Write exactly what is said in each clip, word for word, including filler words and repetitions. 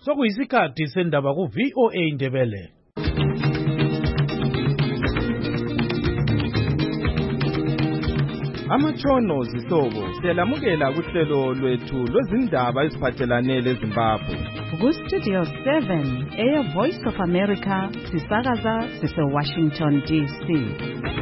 Sokuyisikhathi sendaba ku V O A Ndebele. Amatshono zihlobo siyalamukela kuhlelo lwethu lwezindaba eziphathelane leZimbabwe. Ku Studio seven, Air Voice of America, sisakaza sise Washington D C.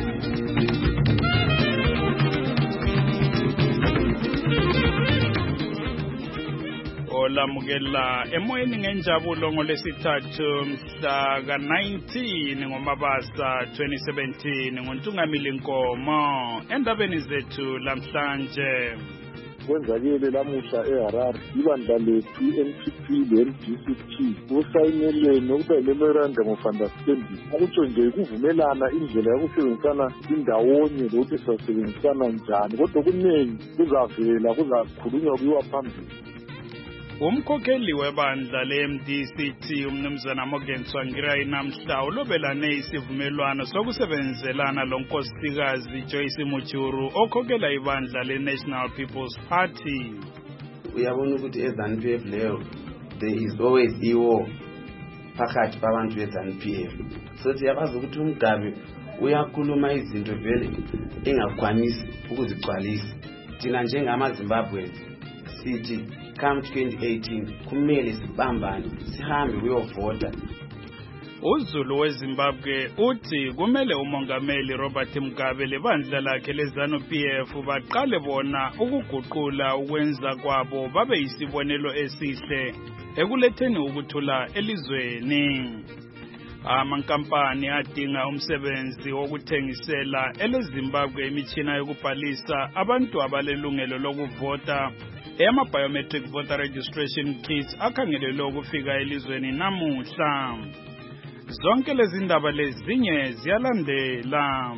Olamukela emoyeni ngenjabulo ngolesithathu mhla ka nineteen ngoMabasa twenty seventeen ngoNtungamili Nkomo endabeni zethu lamhlanje. Kwenzakele lamuhla eHarare ibandla lethu i-N P P le-N D C T kusayinele nokuba i-memorandum of understanding akutsho nje kuvumelana indlela yokusebenzisana indawonye lokuthi sisebenzisana njani kodwa kuningi kuzavela kuzakhulunywa kuyiwa phambili. Umkhokheli webandla le-M D C T umnumzana Morgan Tsvangirai namhla ulobelane isivumelwano sokusebenzelana lonkosikazi Joyce Mujuru okhokhela ibandla le-National People's Party. Uyabona ukuthi eZANU P F leyo there is always iwar phakathi kwabantu beZANU P F. So siyabazi ukuthi uMgabe uyakhuluma izinto vele engakwanisi ukuzigcwalisa. Thina njengamaZimbabwe sithi come twenty eighteen kumele sibambane sihambe kuyovota. uZulu weZimbabwe uthi kumele umongameli Robert Mugabe lebandla lakhe leZANU P F baqale bona ukuguqula ukwenza kwabo babe yisibonelo esihle ekuletheni ukuthula elizweni. Amankampani adinga umsebenzi wokuthengisela eleZimbabwe imitshina yokubhalisa abantu abalelungelo lokuvota ema biometric voter registration kits akhangelelwe ukufika elizweni namuhla. Zonke lezi ndaba lezinye ziyalandela.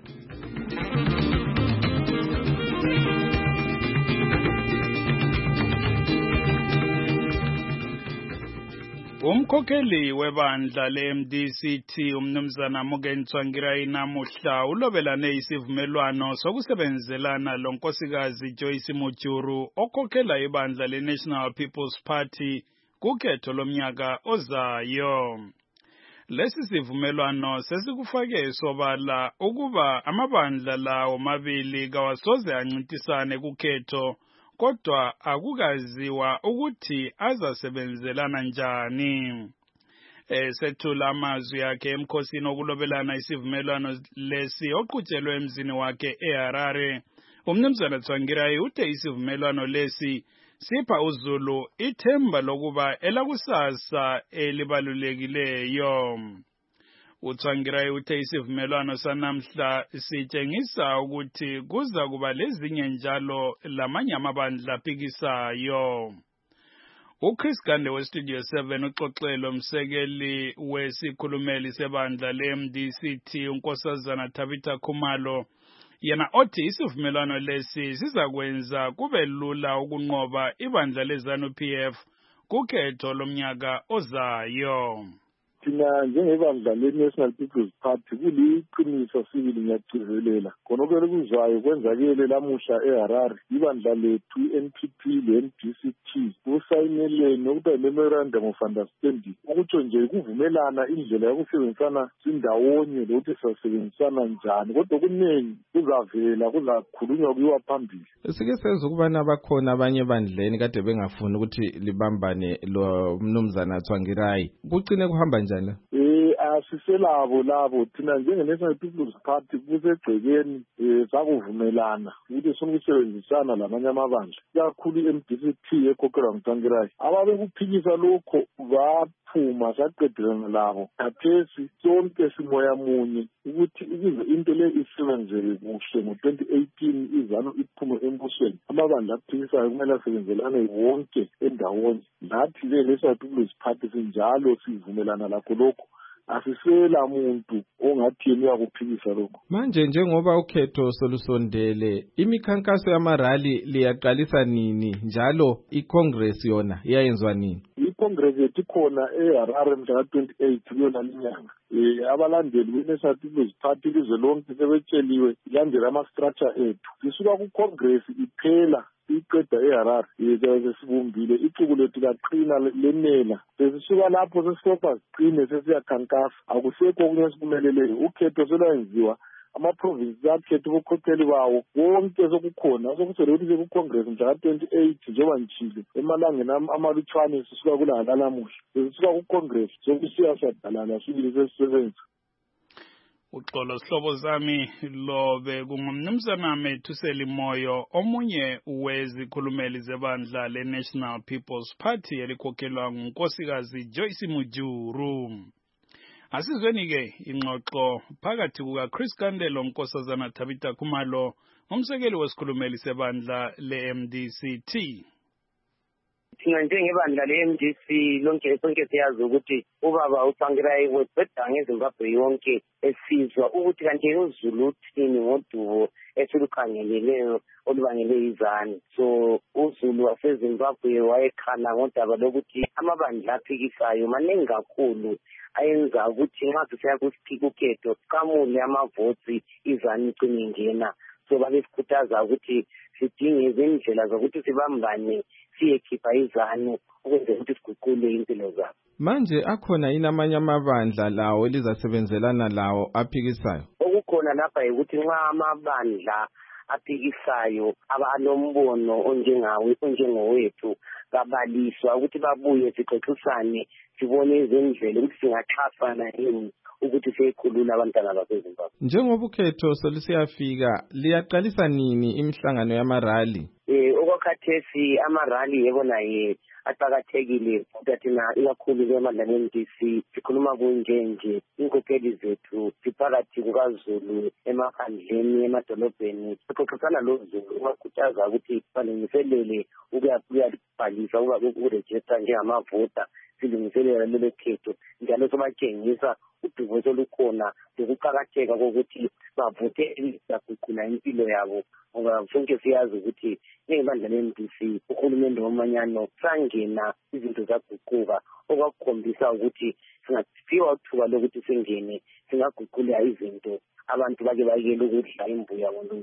Umkhokheli webandla le-M D C T umnumzana Morgan Tsvangirai namuhla ulobelane isivumelwano sokusebenzelana lonkosikazi Joyce Mujuru okhokhela ibandla le-National People's Party kukhetho lomnyaka ozayo. Lesi sivumelwano sesikufake sobala ukuba amabandla lawo mabili kawasoze ancintisane kukhetho kodwa akukaziwa ukuthi azasebenzelana njani. Esethula amazwi yakhe emkhosini okulobelana isivumelwano lesi oqhutshelwe emzini wakhe eHarare, umnumzana Tsvangirai uthe isivumelwano lesi sipha uZulu ithemba lokuba elakusasa elibalulekileyo. uTsvangirai uthe isivumelwano sanamhla sitshengisa ukuthi kuza kuba lezinye njalo lamanye amabandla aphikisayo. uChris Gande weStudio seven uxoxele umsekeli wesikhulumeli sebandla le-M D C T unkosazana Tabitha Khumalo yena othi isivumelwano lesi sizakwenza kube lula ukunqoba ibandla leZANU P F kukhetho lomnyaka ozayo. Thina njengebandla le-National People's Party kuliqiniso sibili ngiyagcizelela khonokho kuzwayo kwenzakele lamuhla eHarare ibandla lethu i-N P P le-N D C T kusayinele nokuba i-memorandum of understanding akutsho nje kuvumelana indlela yokusebenzisana indawonye lokuthi sisebenzisana njani kodwa kuningi kuzavela kuzakhulunywa kuyiwa phambili. Sike sezwe ukubana bakhona abanye bandleni kade bengafuni ukuthi libambane lo mnumzana Tsvangirai kucine kuhamba njani? Eh asiselabo labo thina njenge-National People's Party kusegcekeni eh sakuvumelana ukuthi sifuna ukusebenzisana lamanye amabandla kakhulu i-M D C T ekhokhelwa nguTsvangirai ababe kuphikisa lokho baphuma saqedelana labo khathesi sonke simoya munye ukuthi ukuze into le isebenzele kuhle ngo twenty eighteen iZANU iphume embusweni amabandla aphikisayo kumele asebenzelane wonke endawonye nathi le-National People's Party sinjalo sivumelana lakho lokho asisela muntu ongathi yena uyakuphikisa lokho. Manje njengoba ukhetho solusondele imikhankaso yamarali liyaqalisa nini njalo iCongress yona iyayenzwa nini? iCongress yethu khona eHarare mhla twenty-eight kuyona linyanga. Eh abalandeli beNational People's Party lize lonke sebetsheliwe ilandela ama structure ethu. Sisuka ku Congress iphela iqeda eHarare yeke sibumbile ixuku lethu laqina lenela sesisuka lapho sesifoka siqine sesiyakhankasa akusekho okunye esiphumeleleyo ukhetho selwenziwa ama-provinces akhetha ubukhokheli bawo wonke sokukhona sokusele ukuthi sekucongress mhla ka-twenty-eight njengoba ngitshile emalangeni amalutshwane sisuka kulala lamuhla sesisuka kucongress sokusiya siyadalana sibili sesisebenza. Uxolo sihlobo zami lobe kungumnumzana Methuseli Moyo omunye wezikhulumeli zebandla le-National People's Party elikhokhelwa ngunkosikazi Joyce Mujuru. Asizweni-ke ingxoxo phakathi kukaChris Kandelo Nkosazana Tabitha Khumalo umsekeli wesikhulumeli sebandla le-M D C T. Thina njengebandla le-M D C lonke sonke siyazi ukuthi ubaba uTsvangirai webheda ngeZimbabwe yonke esizwa ukuthi kanti uZulu uthini ngodubo esilukhangeleleyo olubangele izani. So uZulu waseZimbabwe wayekhala ngodaba lokuthi amabandla aphikisayo maningi kakhulu ayenza ukuthi nxa sisiya kusikhetho kamule amavoti izani icine ingena. So babesikhuthaza ukuthi sidinge izindlela zokuthi sibambane siyekhipha izanu ukwenzela ukuthi siguqule impilo zabo. Manje akhona yini amanye amabandla lawo elizasebenzelana lawo aphikisayo? Okukhona lapha ukuthi nxa amabandla aphikisayo abanombono onjengawe onjengowethu kabaliswa ukuthi babuye sixoxisane sibone izindlela ukuthi singaxhasana yini ukuthi sikhulula abantwana baseZimbabwe. Njengoba ukhetho solusiyafika liyaqalisa nini imihlangano yamarali? Eh okwakhathesi amarali yebo naye aqhakathekile futhi thina ikakhulu kwemandla le-M D C sikhuluma kunje nje inkokeli zethu siphakathi kukaZulu emaphandleni emadolobheni sixoxisana loZulu ubakhuthaza ukuthi balungiselele ukuyabhalisa ukurejista njengamavota silungiselela lelo khetho njalo sobatshengisa udubo olukhona lokuqakatheka kokuthi bavote baguqula impilo yabo ngoba sonke siyazi ukuthi njengebandla le-M D C uhulumende womanyano sangena izinto zaguquka okwakukhombisa ukuthi singaphiwa ithuba lokuthi singene singaguqula izinto abantu bake bayele ukudla imbuya ngoluntu.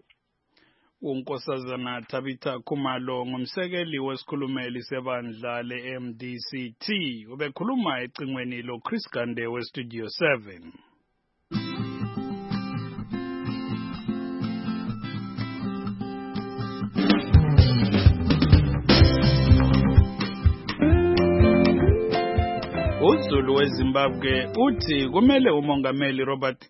Unkosazana Tabitha Khumalo ngumsekeli wesikhulumeli sebandla le-M D C T ubekhuluma ecingweni lo Chris Kande we Studio seven. uZulu weZimbabwe uthi kumele umongameli Robert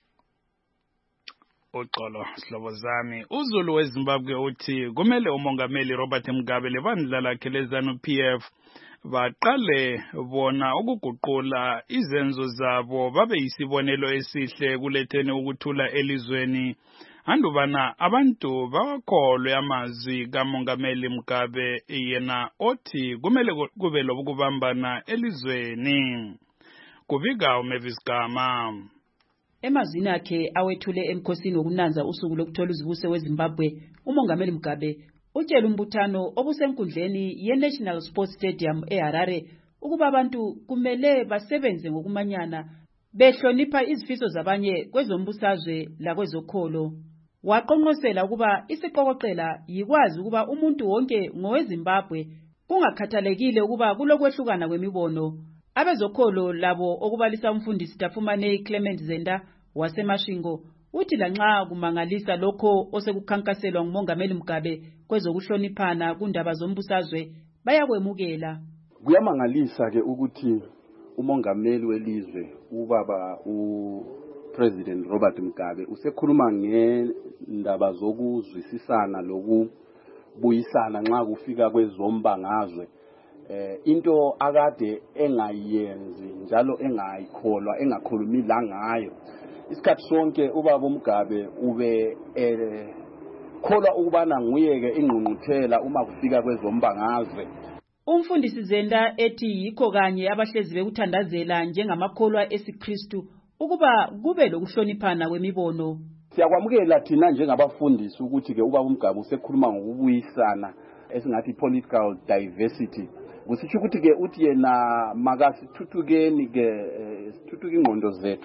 Uxolo sihlobo zami uZulu weZimbabwe uthi kumele umongameli Robert Mugabe lebandla lakhe leZanu P F baqale bona ukuguqula izenzo zabo babe isibonelo esihle kuletheni ukuthula elizweni andubana abantu bawakholwe amazwi kamongameli Mugabe yena othi kumele kube lobukubambana elizweni. Kubika uMavis Gama. Emazwini akhe awethule emkhosini wokunanza usuku lokuthola uzibuse weZimbabwe umongameli Mugabe utshela umbuthano obusenkundleni ye-National Sports Stadium eHarare ukuba abantu kumele basebenze ngokumanyana behlonipha izifiso zabanye kwezombusazwe lakwezokholo. Waqonqosela ukuba isiqokoqela yikwazi ukuba umuntu wonke ngoweZimbabwe kungakhathalekile ukuba kulokwehlukana kwemibono. Abezokholo labo okubalisa umfundisi Tafumane Clement Zenda waseMashingo uthi lanxa kumangalisa lokho osekukhankaselwa ngumongameli Mugabe kwezokuhloniphana kundaba zombusazwe bayakwemukela. Kuyamangalisa ke ukuthi umongameli welizwe ubaba uPresident Robert Mugabe usekhuluma ngendaba zokuzwisisana lokubuyisana nxa kufika kwezombangazwe. Eh into akade engayenzi njalo engayikholwa engakhulumi la ngayo isikhathi sonke ubaba uMugabe ube eh kholwa ukubana nguyeke ingqungquthela uma kufika kwezombangazwe. Umfundisi Zenda ethi yikho kanye abahlezi bekuthandazela njengamakholwa esiKristu ukuba kube lokuhloniphana kwemibono. Siyakwamukela thina njengabafundisi ukuthi ke ubaba uMugabe usekhuluma ngokubuyisana esingathi political diversity. Kusitsho ukuthi ke uthi yena makasithuthukeni ke sithuthuke ingqondo zethu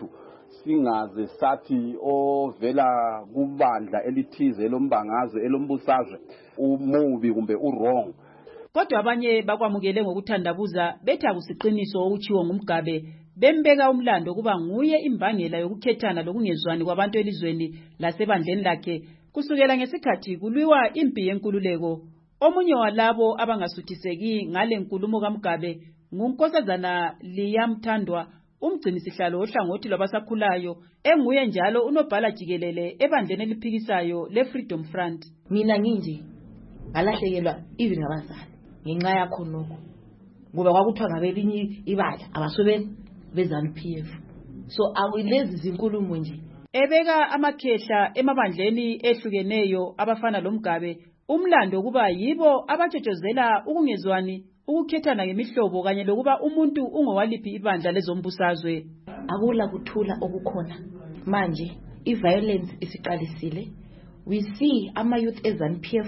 singaze sathi ovela kubandla elithize elombangazwe elombusazwe umubi kumbe urong. Kodwa abanye bakwamukele ngokuthandabuza bethi akusiqiniso okuchiwo ngumgabe bembeka umlando kuba nguye imbangela yokukhethana lokungezwani kwabantu elizweni lasebandleni lakhe kusukela ngesikhathi kulwiwa impi yenkululeko. Omunye walabo abangasuthiseki ngale nkulumo kaMgabe ngunkosazana Liyamthandwa, umgcinisihlalo ohlangothi lwabasakhulayo enguye njalo unobhala jikelele ebandleni eliphikisayo leFreedom Front. Mina nginje ngalahlekelwa even ngabazali ngenxa yakho lokho ngoba kwakuthiwa ngabelinye ibala abasobeni beZANU P F. So awilezi zinkulumo nje ebeka amakhehla emabandleni ehlukeneyo abafana loMgabe umlando kuba yibo abatshotshozela ukungezwani ukukhethana ngemihlobo kanye lokuba umuntu ungowaliphi ibandla lezombusazwe. Akula kuthula okukhona manje iviolence isiqalisile. We see ama youth eZANU P F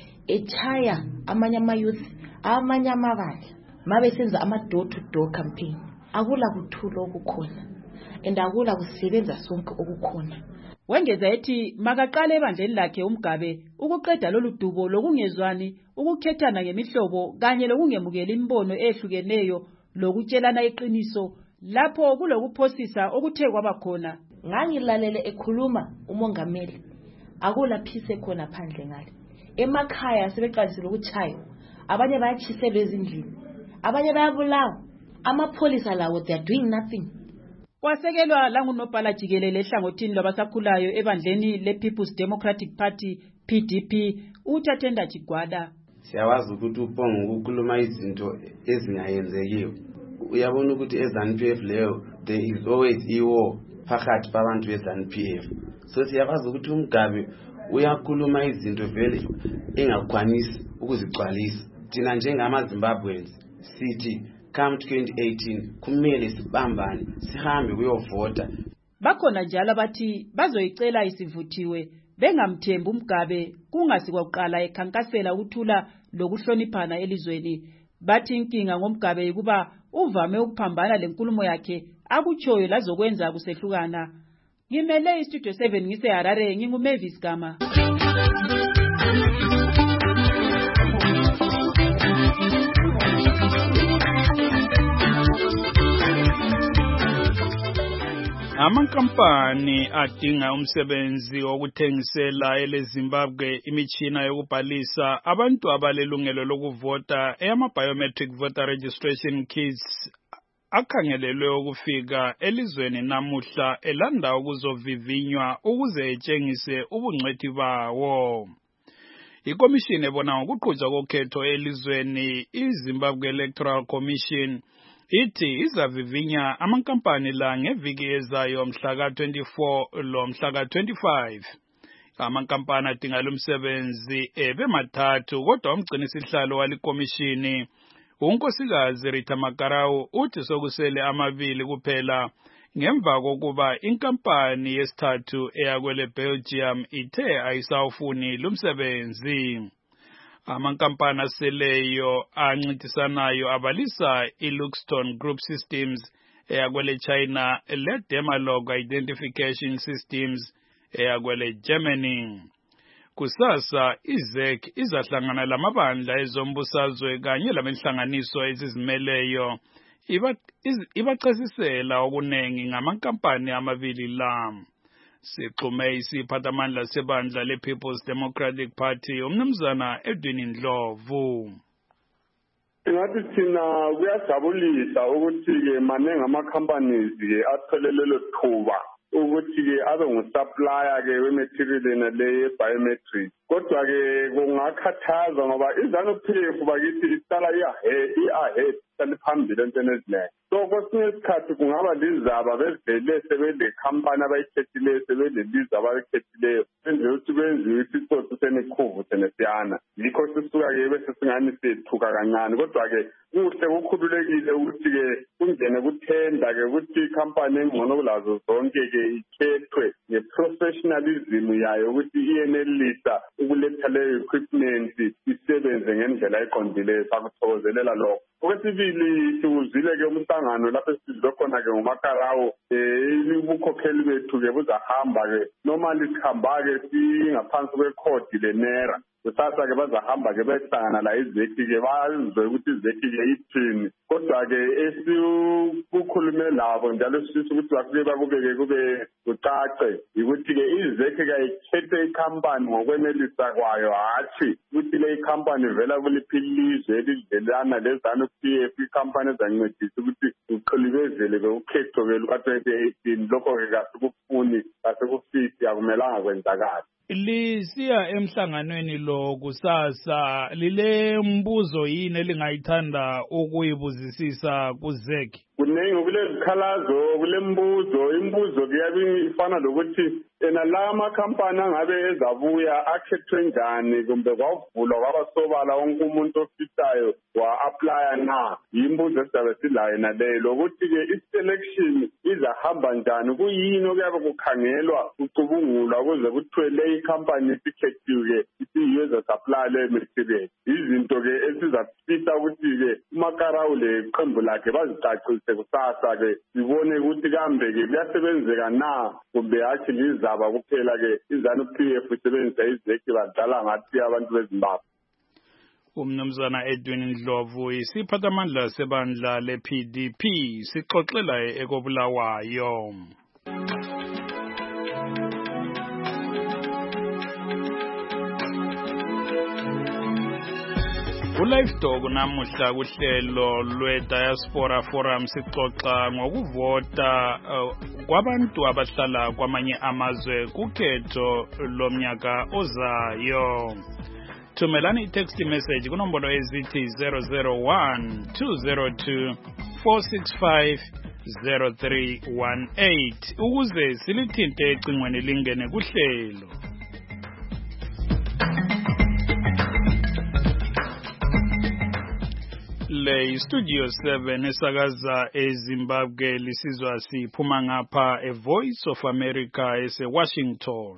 echaya amanye ama youth amanye amabandla mabe senza ama door to door campaign. Akula kuthula okukhona and akula kusebenza sonke okukhona. Wengeza ethi makaqale ebandleni lakhe uMgabe ukuqeda lolu dubo lokungezwani ukukhethana ngemihlobo kanye lokungemukela imbono ehlukeneyo lokutshelana iqiniso lapho kulokuphosisa okuthe kwaba khona. Ngangilalele ekhuluma umongameli akula phise khona phandle ngale emakhaya sebeqalisile ukuchaya abanye bayachiselwa ezindlini abanye bayabulawa amapholisa lawo they are doing nothing. Kwasekelwa langunobhala jikelele ehlangothini lwabasakhulayo ebandleni lePeople's Democratic Party P D P uThathenda Chigwada. Siyawazi ukuthi uPong ukukhuluma izinto ezingayenzekiyo. Uyabona ukuthi eZANU P F leyo there is always iwo phakathi kwabantu beZANU P F. So siyawazi ukuthi uMgabe uyakhuluma izinto vele engakwanisi ukuzigcwalisa. Thina njengamaZimbabweans sithi come twenty eighteen kumele sibambane sihambe kuyovota. Bakhona njalo abathi bazoyicela isivuthiwe bengamthembi uMgabe kungasikwakuqala ekhankasela ukuthula lokuhloniphana elizweni. Bathi inkinga ngoMgabe kuba uvame ukuphambana lenkulumo yakhe akutshoyo lazokwenza kusehlukana. Ngimele iStudio seven ngise Harare nginguMavis Gama. Amankampani adinga umsebenzi wokuthengisela eleZimbabwe imitshina yokubhalisa abantu abalelungelo lokuvota eyama-biometric voter registration kits akhangelelwe ukufika elizweni namuhla elanda ukuzovivinywa ukuze etshengise ubungcwethi bawo. Ikomishini ebona ngokuqhutshwa kokhetho elizweni iZimbabwe Electoral Commission ithi izavivinya amankampani la ngeviki ezayo mhla ka twenty-four lo mhla ka twenty-five. Amankampani adinga lumsebenzi ebe mathathu kodwa umgcinisihlalo walikomishini unkosikazi Rita Makarau uthi sokusele amabili kuphela ngemva kokuba inkampani yesithathu eyakwele Belgium ithe ayisawufuni lumsebenzi. Amankampani aseleyo ancintisanayo abalisa iLuxton Group Systems eyakwele China leDemalog Identification Systems eyakwele Germany. Kusasa iZ E C izahlangana lamabandla ezombusazwe kanye lamenhlanganiso ezizimeleyo ibachasisela okunengi ngamankampani amabili la. Sixhume isiphathamandla sebandla lePeople's Democratic Party umnumzana Edwin Ndlovu. Ngathi thina kuyajabulisa ukuthi-ke maningi ama-companies-ke atholelelo thuba ukuthi-ke abe ngusupplier-ke wematerial le ye-biometric. Kodwa-ke kungakhathaza ngoba iZANU P F bakithi iqala i-ahead ihlale phambili entweni ezileyo. So kwesinye isikhathi kungaba lizaba bevele sebelekhampani abayikhethileyo sebeleliza abayikhethileyo enze ukuthi kwenziwe isitsotsi semikhumbu senesiyana. Yikho sisuka-ke bese singani sethuka kancane. Kodwa-ke kuhle kukhululekile ukuthi-ke kungene kuthenda-ke ukuthi ikhampani engcono kulazo zonke-ke ikhethwe ngeprofessionalism yayo ukuthi iyenelisa ukuletha leyo equipment isebenze ngendlela eqondileyo. Sakuthokozelela lokho. Okwesibili siwuzile ke umhlangano lapho esizwe khona ke ngumakarawo eh ubukhokheli bethu ke buzahamba ke normally sihamba ke singaphansi kwekhodi lenera kusasa ke bazahamba ke behlangana la izeki ke bazwe ukuthi izeki ke ithini kodwa ke esikukhulume labo njalo sifisa ukuthi bakube bakubeke kube kucace ukuthi ke izeki ke ikhethe ikhampani ngokwenelisa kwayo hathi ukuthi le ikhampani vela kuliphilizwe elidlelana lezanu P F ikhampani ezancedisa ukuthi uqhilibezele ke ukhetho ke luka twenty eighteen lokho ke kasikufuni kasikufisi akumelanga kwenzakala. Lisiya emhlanganweni lo kusasa lile mbuzo yini elingayithanda ukuyibuzisisa kuzeki? Kuningi kulezikhalazo kulembuzo imbuzo kuyabe ifana lokuthi ena la amakhampani angabe ezabuya akhethwe njani kumbe kwavulwa kwabasobala wonke umuntu ofisayo wa-aplya na yimbuzo esizabe silayo naleyo lokuthi ke i-selection izahamba njani kuyini okuyabe kukhangelwa kucubungulwa ukuze kuthiwe le ikhampani isikhethiwe isiyiyo ezasaplya le material izinto ke esizafisa ukuthi ke umakarawu le qembu lakhe bazicacise kusasa ke sibone ukuthi kambe ke kuyasebenzeka na kumbe hathi lizaba kuphela ke izanu P F isebenzisa izeki badala ngathi abantu bezimbabwe. Umnumzana Edwin Ndlovu isiphathamandla sebandla le-P D P sixoxela ekobulawayo. Ku-Live Talk namuhla kuhlelo lwe-Diaspora Forum sixoxa ngokuvota uh, kwabantu abahlala kwamanye amazwe kukhetho lomnyaka ozayo. Thumelani i-text message kunombolo ezithi zero zero one two zero two four six five zero three one eight ukuze silithinte ecingweni lingene kuhlelo. Le Studio seven esakaza eZimbabwe lisizwa siphuma ngapha a Voice of America ese Washington.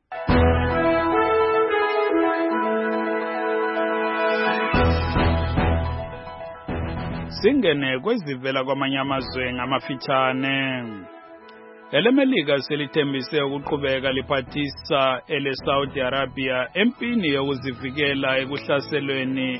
Singene kwezivela kwamanye amazwe ngamafitshane. EleMelika selithembise ukuqhubeka liphathisa ele Saudi Arabia empini yokuzivikela ekuhlaselweni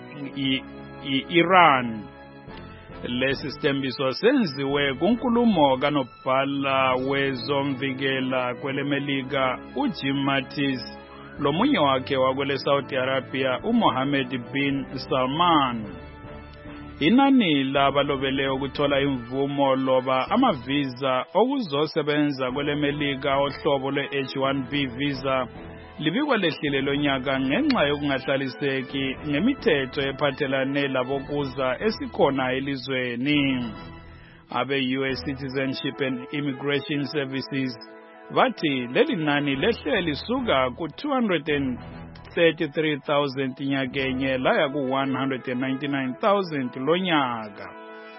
i-Iran. Lesi sithembiso senziwe kunkulumo kanobhala wezomvikela kweleMelika uJim Mattis lomunye wakhe wakwele Saudi Arabia uMohammed bin Salman. Inani labalobele ukuthola imvumo loba amavisa okuzosebenza kweleMelika ohlobo lwe-H one B visa libikwa lehlile lonyaka ngenxa yokungahlaliseki ngemithetho ephathelane labokuza esikhona elizweni. Abe-U S Citizenship and Immigration Services bathi leli nani lehle lisuka ku-two hundred thirty-three thousand nyakenye laya ku-one hundred ninety-nine thousand lonyaka.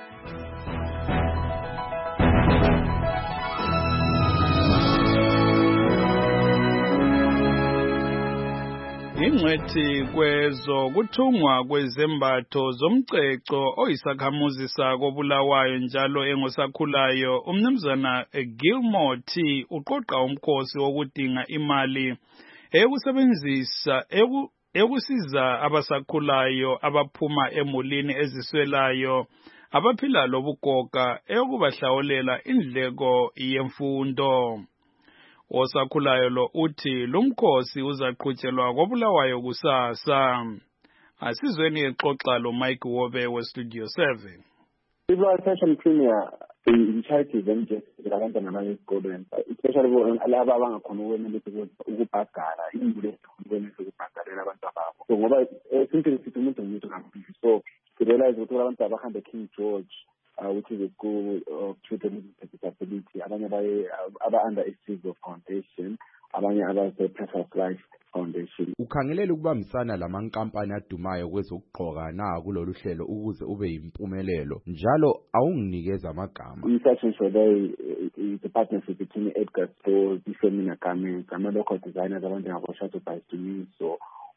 Ingcwethi kwezo kuthungwa kwezembatho zomceco oyisakhamuzi sako Bulawayo njalo engosakhulayo umnumzana Gilmore T uqoqa umkhosi wokudinga imali ekusebenzisa eku ekusiza abasakhulayo abaphuma emulini eziswelayo abaphila lobugoga ekubahlawulela indleko yemfundo. Osakhulayo lo uthi lumkhosi uzaqhutshelwa koBulawayo kusasa. Asizweni exoxa lo Mike Wobe we Studio seven. Ibulawayo Fashion Premier i-charity event abantu nabanye esikolweni especially laba abangakhona ukwenelisa ukubhadala imbulo ukwenelisa ukubhadalela abantu ababo. So ngoba simply sithi umuntu umuntu ngamphi so to realize ukuthi abantu abahamba King George Uh, which is a school of children with disability, abanye aba under Isizo Foundation, abanye aba Precious Life Foundation. Ukhangelela ukubambisana lamankampani adumayo kwezokugqoka na kulolu hlelo ukuze ube impumelelo njalo awunginikeza amagama. I-fashion show there is a partnership between Edgar Stores, Ifemina Garments, ama local designers abantu ngabo Shadow by Studio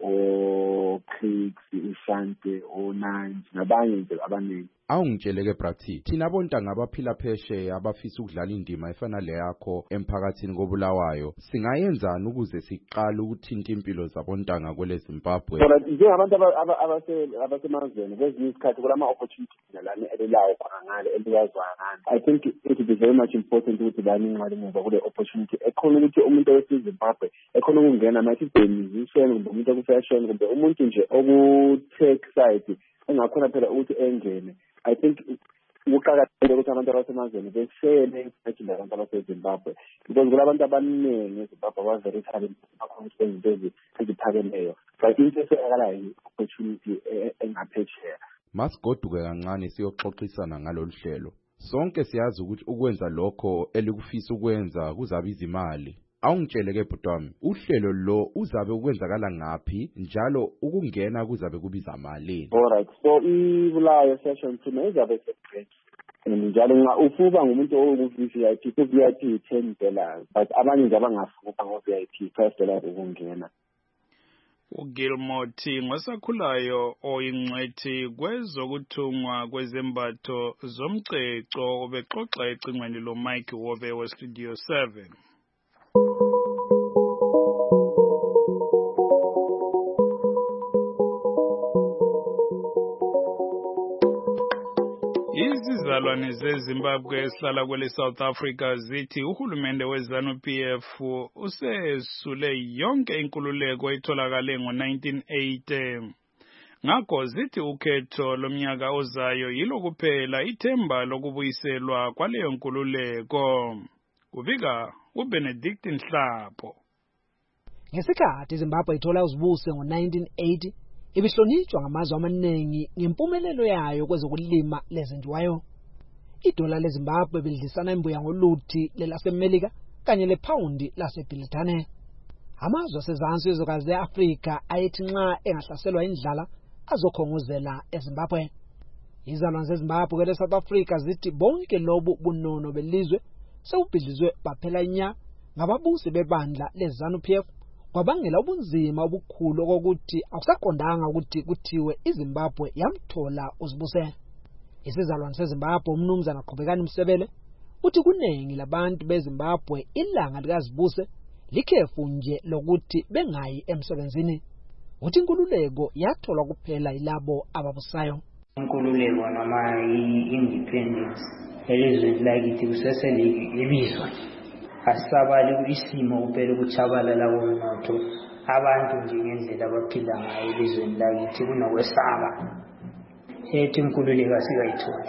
o Clicks, uShante, o Nines nabanye nje abaningi. Awungitsheleke brathi thina bontanga abaphila pheshe abafisa ukudlala indima efana le yakho emphakathini kobulawayo singayenzani ukuze siqale ukuthinta impilo zabontanga kwele Zimbabwe? Kodwa njengabantu abase abasemazweni kwezinye isikhathi kulama opportunities nalana elelayo khona ngale eliyazwana ngani. I think it would be very much important ukuthi bani incwadi ngoba kule opportunity ekhona ukuthi umuntu weZimbabwe ekhona ukungena mathi musician kumbe umuntu okufashion kumbe umuntu nje oku tech side engakhona phela ukuthi engene. I think ukuqakathekile ukuthi abantu abasemazweni beshare information labantu abaseZimbabwe because kulabantu abaningi eZimbabwe aba very talented bakhona ukwenza izinto eziphakemeyo. But into eseyakalayo opportunity engaphesheya. Masigoduke kancane siyoxoxisana ngalolu hlelo. Sonke siyazi ukuthi ukwenza lokho elikufisa ukwenza kuzabiza imali. Awungitsheleke butwami, uhlelo lo uzabe ukwenzakala ngaphi njalo ukungena kuzabe kubiza malini? Alright, so ibulayo session tuna izabe separate. Njalo nga ufuba ngumuntu oku-V I P, ku-V I P ten dollars, but abanye nje abangafuba ngo-V I P five dollars ukungena. uGilmore ngosakhulayo oyingcwethi kwezokuthungwa kwezembatho zomceco obexoxa ecingweni lo Mike Wove we Studio seven. Izizalwane zeZimbabwe esihlala kwele South Africa zithi uhulumende weZanu-P F usesule yonke inkululeko etholakale ngo nineteen eighty. Ngakho zithi ukhetho lomnyaka ozayo yilo kuphela ithemba lokubuyiselwa kwaleyo nkululeko. Kubika uBenedict Nhlapho. Ngesikhathi iZimbabwe ithola uzibuse ngo nineteen eighty, ibihlonitshwa ngamazwe amaningi ngempumelelo yayo kwezokulima lezenziwayo. Idola leZimbabwe belidlisana imbuya ngoluthi lelaseMelika kanye lepawundi laseBritane. Amazwe asezansi yezokazi yeAfrika ayethi nxa engahlaselwa indlala azokhongozela eZimbabwe. Izalwane zeZimbabwe kwele South Africa zithi bonke lobu bunono belizwe sewubhidlizwe baphela inya ngababusi bebandla leZanu-P F kwabangela ubunzima obukhulu okokuthi akusaqondanga ukuthi kuthiwe iZimbabwe yamthola uzibuse. Isizalwane seZimbabwe umnumzana Qhubekani Msebele uthi kunengi labantu beZimbabwe ilanga likazibuse likhefu nje lokuthi bengayi emsebenzini. Uthi inkululeko yatholwa kuphela ilabo ababusayo. Inkululeko noma i-independence elizweni lakithi kuseselibizwa asabali isimo kuphela ukuchabalala komnotho abantu nje ngendlela abaphila ngayo elizweni lakithi kunokwesaba. Ethi inkululeko asikayitholi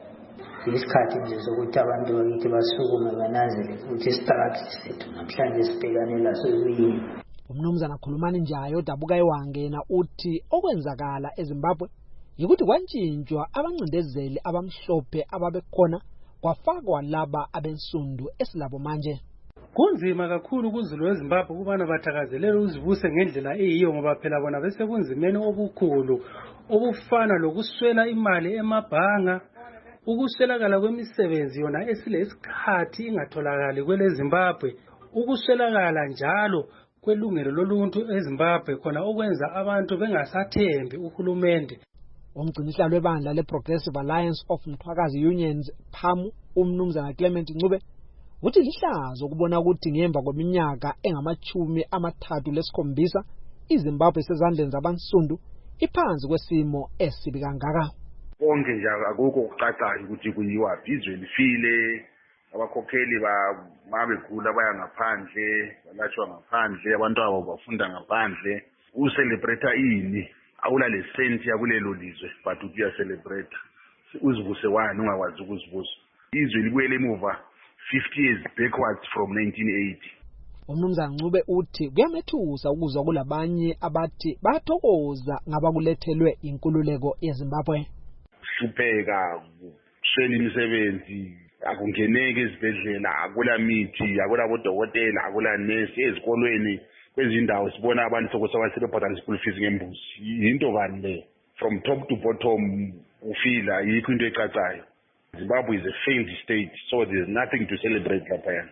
isikhathi nje sokuthi abantu bakithi basukume bananzelele ukuthi isitarati sethu namhlanje sibhekane laso yini. Umnumzana Khulumani Njayo dabuka ewangena uthi okwenzakala eZimbabwe yikuthi kwantshintshwa abancindezeli abamhlophe ababekhona kwafakwa laba abensundu esilabo manje. Kunzima kakhulu kuzulu weZimbabwe kubana bathakazelele uzibuse ngendlela eyiyo ngoba phela bona bese kunzimeni obukhulu obufana lokuswela imali emabhanga, ukuswelakala kwemisebenzi yona esile isikhathi ingatholakali kwele Zimbabwe, ukuswelakala njalo kwelungelo loluntu eZimbabwe khona okwenza abantu bengasathembi uhulumende. Umgcinisihlalo webandla leProgressive Alliance of Mthwakazi Unions P A M umnumzana Clement Ncube uthi lihlazo ukubona ukuthi ngemva kweminyaka engamachumi amathathu lesikhombisa iZimbabwe sezandleni zabansundu iphansi kwesimo esibi kangaka. Konke nje akukho ukucacayo ukuthi kuyiwaphi izwe lifile, abakhokheli babegula baya ngaphandle, balashwa ngaphandle, abantu abo bafunda ngaphandle. Ucelebrate ini? Awula le senti yakulelo lizwe but uthi uyacelebrate. Uzibuse wani ungakwazi ukuzibusa? Izwe libuyele emuva fifty years backwards from nineteen eighty. Umnumzana Ncube uthi kuyamethusa ukuzwa kulabanye abathi bathokoza ngabakulethelwe inkululeko yeZimbabwe. Hlupheka, kuswela imisebenzi, akungeneki ezibhedlela, akula mithi, akula bodokotela, akula nurse ezikolweni. Kwezindawo sibona abantu sokusaba sebebhatala school fees ngembuzi. Into bani le? From top to bottom ufila yikho into ecacayo. Zimbabwe is a failed state, so there's nothing to celebrate lapha.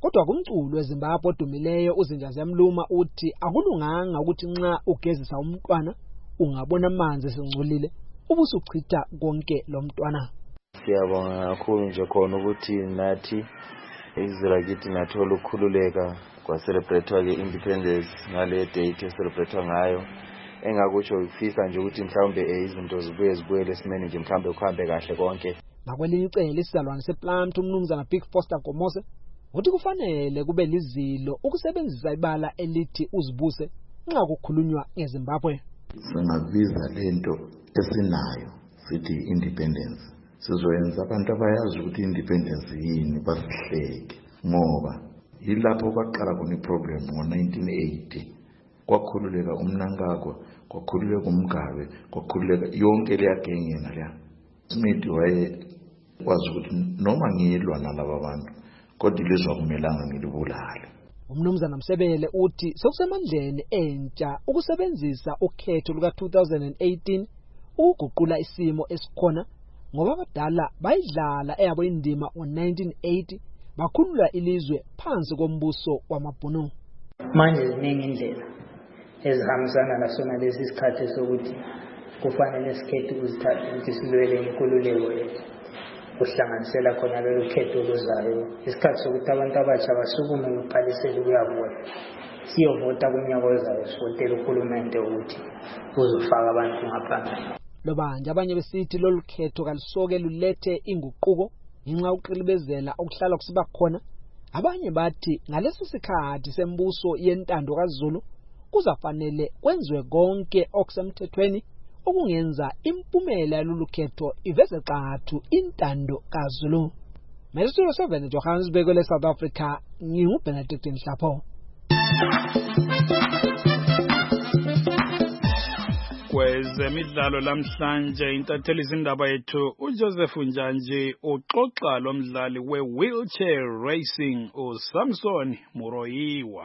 Kodwa kumculo weZimbabwe odumileyo uZinjazi Mluma uthi akulunganga ukuthi nxa ugezisa umntwana ungabona amanzi esingcolile ubusuchitha konke lo mntwana. Siyabonga kakhulu nje khona ukuthi nathi izizwe kithi nathola ukukhululeka kwa celebrate ke independence ngale date celebrate ngayo. Engakutsho ifisa nje ukuthi mhlawumbe izinto zibuye zibuyele esimeni nje mhlawumbe ukuhambe kahle konke. Nakwelinye icele isizalwane sePlant umnumzana Big Foster Gomose uthi kufanele kube lizilo ukusebenzisa ibala elithi uzibuse nxa kukhulunywa ngeZimbabwe. Singabiza lento esinayo sithi independence. Sizoyenza abantu abayazi ukuthi independence yini basihleke ngoba yilapho kwaqala khona iproblem ngo nineteen eighty. Kwakhululeka umnankakwa, kwakhululeka umgabe, kwakhululeka yonke leya gengena leya. Smith waye kwazi ukuthi noma ngilwa nalabo bantu kodwa ilizwe akumelanga ngilibulale. Umnumzana Msebele uthi sokusemandleni entsha ukusebenzisa ukhetho luka two thousand eighteen ukuguqula isimo esikhona ngoba abadala bayidlala eyabo indima ngo nineteen eighty bakhulula ilizwe phansi kombuso wamabhunu. Manje ziningi indlela ezihambisana nasona lesi sikhathi sokuthi kufanele sikhethe ukuzithatha ukuthi silwele inkululeko yethu. Kuhlanganisela khona lelo khetho oluzayo isikhathi sokuthi abantu abatsha basukume beqalisele ukuyavota. Siyovota kunyaka ozayo sivotele uhulumende ukuthi uzofaka abantu ngaphandle. Lobanje abanye besithi lolu khetho kalisoke lulethe inguquko ngenxa uqilibezela okuhlala kusiba khona. Abanye bathi ngalesi sikhathi sembuso yentando kaZulu kuzafanele kwenziwe konke okusemthethweni okungenza impumela yalolu khetho iveze qathu intando kaZulu. Mesulo seven Johannesburg le South Africa nginguBenedict Nhlapho. Kwezemidlalo lamhlanje intatheli izindaba yethu uJoseph Njanji uxoxa lomdlali we-wheelchair racing uSamson Muroyiwa.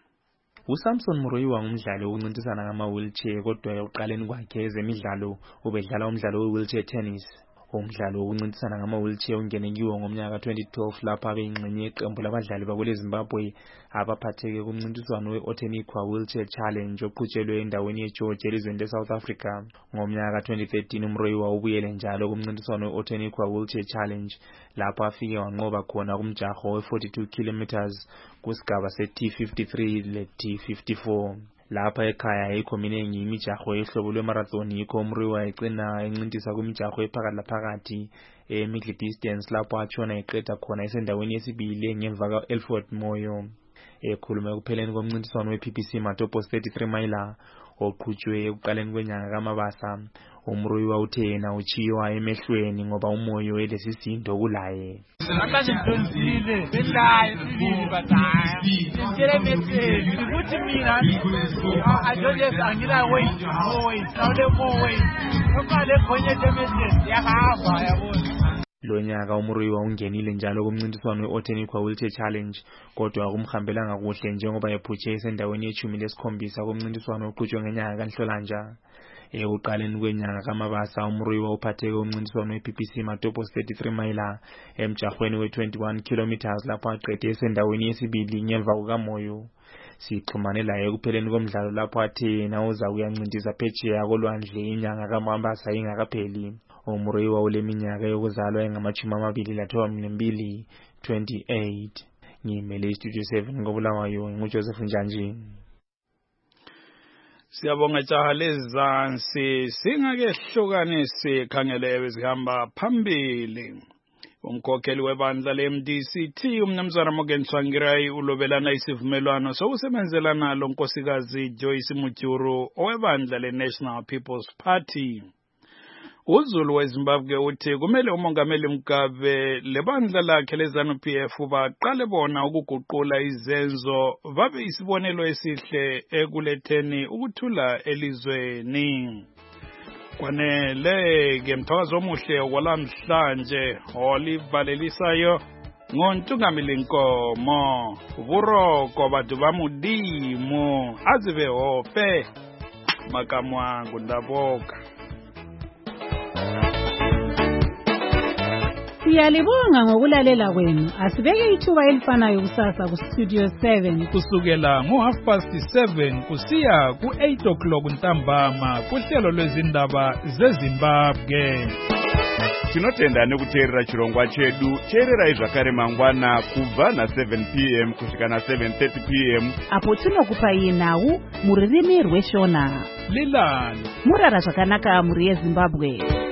uSamson Muroyiwa ngumdlali wokuncintisana ngama-wheelchair kodwa ekuqaleni kwakhe ezemidlalo ubedlala umdlalo we-wheelchair tennis. Umdlalo wokuncintisana ngama-wheelchair ungene kiwo ngomnyaka twenty twelve lapha abeyingxenye yeqembu labadlali bakwele Zimbabwe abaphatheke kumncintiswano we-Oteniqua Wheelchair Challenge oqhutshelwe endaweni yeGeorge elizweni leSouth Africa. Ngomnyaka twenty thirteen uMuroyiwa ubuyele njalo kumncintiswano we-Oteniqua Wheelchair Challenge lapho afike wanqoba khona kumjaho we-forty-two kilometers kusigaba se-T fifty-three le-T fifty-four. Lapha ekhaya yikho miningi imijaho ehlobo lwe-marathon yikho uMuroyiwa ecina encintisa kumjaho ephakathi laphakathi e-middle distance lapho atshona eqeda khona esendaweni yesibili ngemva ka-Elford Moyo. Ekhuluma ekupheleni komncintiswano we-P P C Matopos thirty-three miler oqhutshwe ekuqaleni kwenyanga kaMabasa, uMuroyiwa uthe yena uchiwa emehlweni ngoba umoyo elesisindo kulaye. Namhlanje ngidonzile belaye sibili badaya ngitshele message ukuthi mina ajoje angila weight more weight nawule more weight uqale khonye the message yakahamba yabona. Lo nyaka uMuroyiwa ungenile njalo kumncintiswano we-Oteniqua Wheelchair Challenge kodwa akumhambelanga kuhle njengoba ephutshe esendaweni yeshumi lesikhombisa kumncintiswano oqhutshwe ngenyanga kaNhlolanja. Ekuqaleni kwenyanga kaMabasa uMuroyiwa uphatheke umncintiswano we-P P C Matopos thirty-three miler emjahweni we-twenty-one kilometers lapho aqede esendaweni yesibili ngemva kukaMoyo. Sixhumane laye ekupheleni komdlalo lapho athe yena uza kuyancintisa phetsheya kolwandle inyanga kaMabasa ingakapheli. uMuroyiwa uleminyaka yokuzalwa engamachumi amabili lambili twenty-eight. Ngimele iStudio seven ngobulawayo nguJoseph Njanji. Siyabonga jaha lezansi singake hlukanisi khangele ezihamba phambili. Umkhokheli webandla le-M D C T umnumzana Morgan Tsvangirai ulobelana isivumelwano sokusebenzelana lo nkosikazi Joyce Mujuru owebandla le-National People's Party. uZulu weZimbabwe uthi kumele umongameli Mugabe lebandla lakhe leZANU P F baqale bona ukuguqula izenzo babe isibonelo esihle ekuletheni ukuthula elizweni. Kwanele ke mthakazo omuhle kwalamhlanje olivalelisayo ngontungameli Nkomo Vuroko bantu bamudimo azibe hope makamwangu ndaboka. Siyalibonga ngokulalela kwenu. Asibeke ithuba elifanayo kusasa ku Studio seven kusukela ngo half past seven kusiya ku eight o'clock ntambama kuhlelo lwezindaba zeZimbabwe. Tinotenda nekuteerera chirongwa chedu. Teererai zvakare mangwana kubva na seven p m kusvika na seven thirty p m apo tinokupai nhau mururimi rweshona. Lilani murara zvakanaka muri yeZimbabwe.